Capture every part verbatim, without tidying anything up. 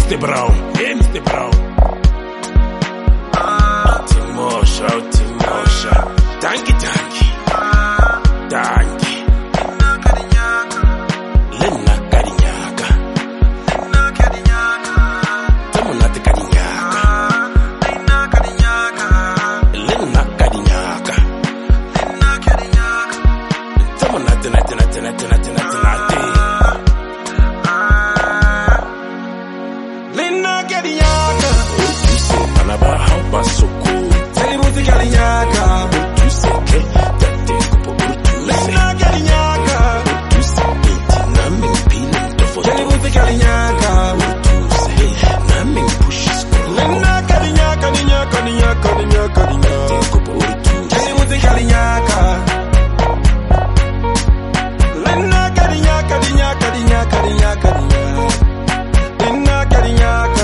mister Brown, hey mister Brown. Timosha, Timosha, danke, danke, danke. Lena Kadinyaka, Lena Kadinyaka, Tamunati Kadinyaka, Lena Kadinyaka, Lena Kadinyaka, Lena Kadinyaka, Tamunati, Nati, Nati, Nati, Nati, Nati, Nati. Lena Kadinyaka, tu sais, Panaba, how Basoko, Telimuti Kadinyaka, tu sais que Tate Kupo, Lena Kadinyaka, tu sais, Namin Pilin, Telimuti Kadinyaka, tu sais, Namin Pushis, Lena Kadinyaka, Kadinyaka, Kadinyaka, Kadinyaka, Telimuti Kadinyaka, Lena Kadinyaka, Kadinyaka, Kadinyaka, Kadinyaka, Lena Kadinyaka,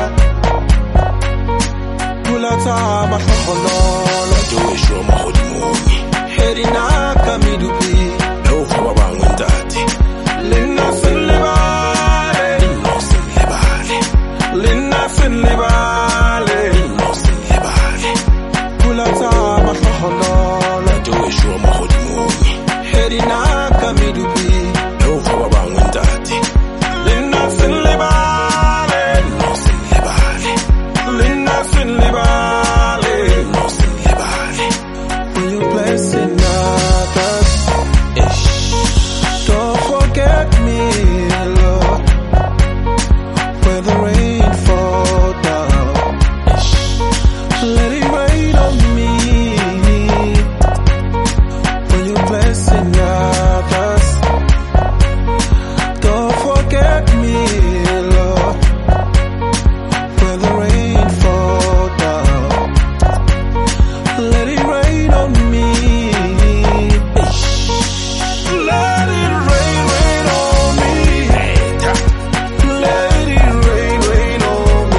Kulata Maholo, Joshua Mahodimoni, Herinaka Midupi, no for Bangandati, Lena Sinlebale, no Sinlebale, Lena Sinlebale, no Sinlebale, Kulata Maholo, Joshua Mahodimoni, Herinaka Midupi, no for Bangandati, Lena Sinlebale, no Sinlebale, Lena Sinlebale, no Sinlebale. When you blessing others, don't forget me, Lord. When the rain fall down, let it rain on me. When you blessing others, don't forget me, Lord. When the rain fall down, let it rain on me. Let it rain, rain on me. Let it rain, rain on me.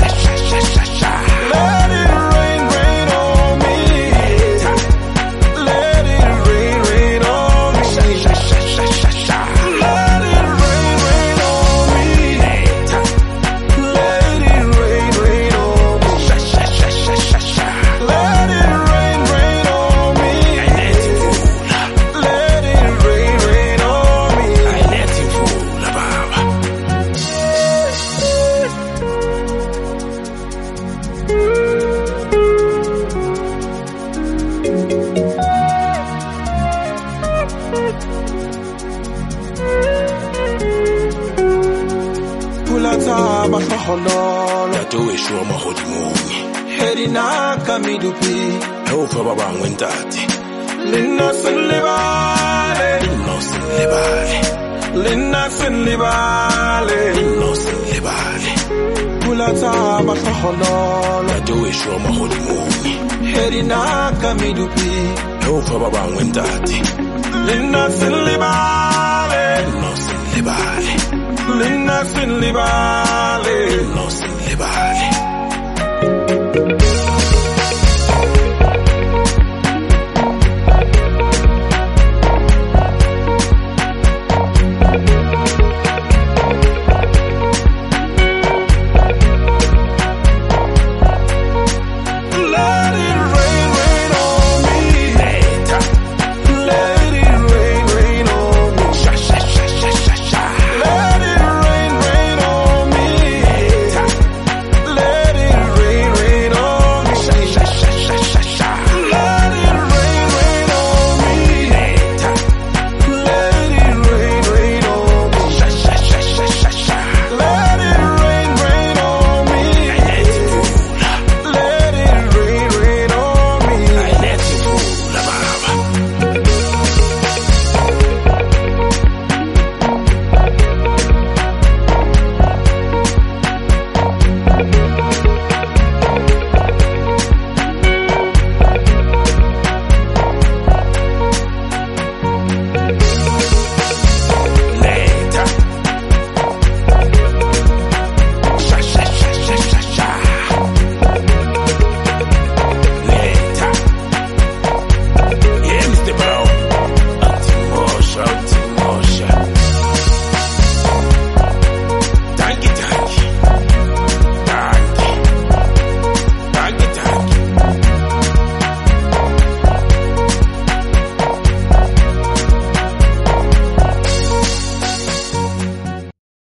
Let it rain, rain on me. Let it rain, rain on me. Let it rain, rain on me. Let it rain, rain on me. Let it rain, rain on me. Let it rain, rain on me. Kulata Maholo, Joshua Mahodimoni, Herinaka Midupi, no for Bangandati, Lena Sinlebale, no Sinlebale, Lena Sinlebale, no Sinlebale, Kulata Maholo, Joshua Mahodimoni, Herinaka Midupi, no for Bangandati, Lena Sinlebale, no Sinlebale, Lena Sinlebale, no Sinlebale.